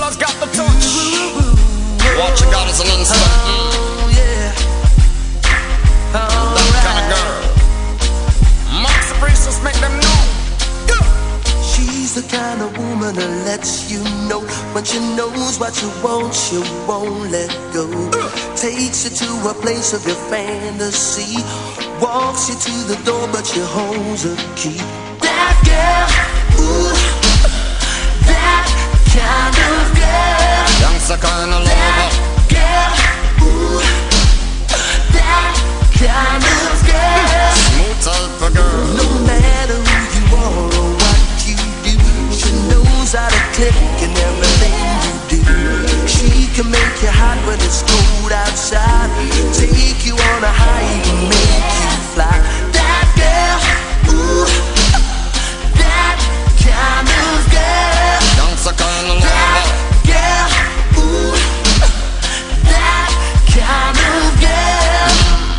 Fella's got the touch. What you got is an instant. That kind of girl. Marks the priestess, make them know. She's the kind of woman that lets you know when she knows what you want, she won't let go. Takes you to a place of your fantasy, walks you to the door, but she holds a key. That girl, ooh, that kind of girl. Youngster kind of lover. That girl, ooh, that kind of girl. Smooth type of girl. No matter who you are or what you do, she knows how to click in everything you do. She can make you hot when it's cold outside, take you on a high, even make you fly. That girl, ooh, that kind of girl. Youngster kind of lover. That girl, ooh, that kind of girl.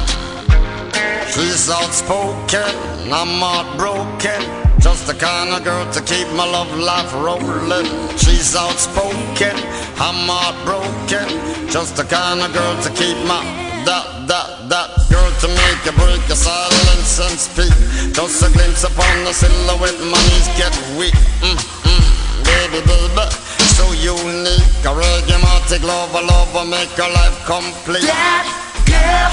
She's outspoken, I'm heartbroken. Just the kind of girl to keep my love life rolling. She's outspoken, I'm heartbroken. Just the kind of girl to keep my that girl to make you break your silence and speak. Just a glimpse upon the silhouette, my knees get weak. Baby, baby, so unique. A reggae-matic lover, make her life complete. That girl,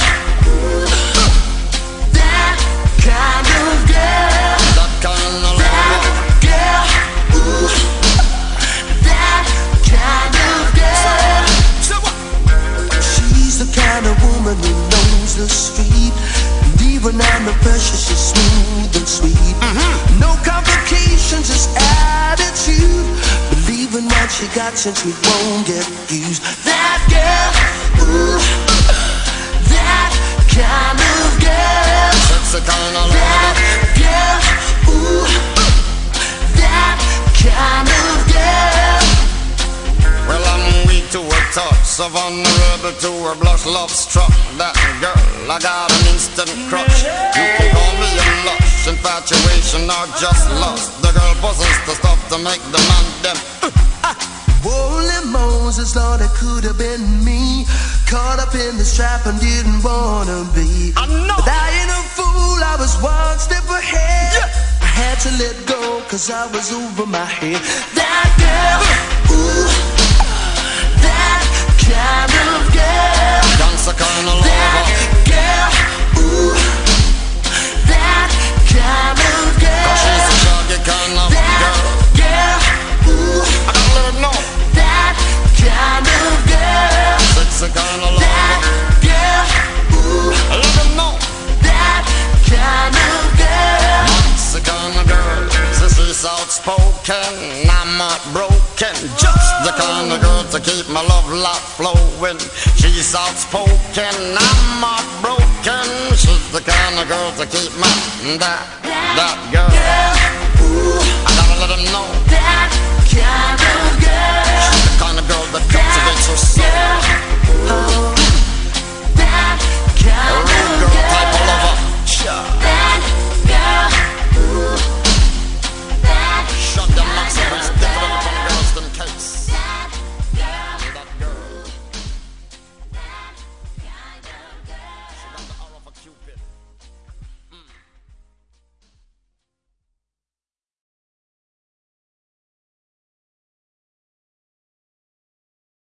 that kind of girl. That kind of lover. That girl, ooh, that kind of girl. She's the kind of woman who knows the street, and even under pressure she's smooth and sweet. No complications, just attitude. Believe in what she got since we won't get used. That girl, ooh, that kind of girl. That's the kind of That lover. girl, ooh, that kind of girl. Well, I'm weak to her touch, so vulnerable to her blush. Love struck that girl, I got an instant crush. You can call me a lush, infatuation or just lust. The girl possesses the stuff to make the man them. Holy Moses, Lord, it could have been me, caught up in this trap and didn't wanna be. I know. But I ain't a fool, I was one step ahead. I had to let go, cause I was over my head. That girl, ooh, that kind of girl. Dancer kind of That lover. girl, ooh, that kind of girl. Cause she's a shaggy kind of That girl. girl, ooh, I gotta let her know. that kind of girl. Sexy kind of That lover. girl, ooh, I let her know. that kind of girl. Sexy kind of girl. She's outspoken, I'm heartbroken. Just the kind of girl to keep my love life flowing. She's outspoken, I'm heartbroken. She's the kind of girl to keep my that girl. Ooh, I gotta let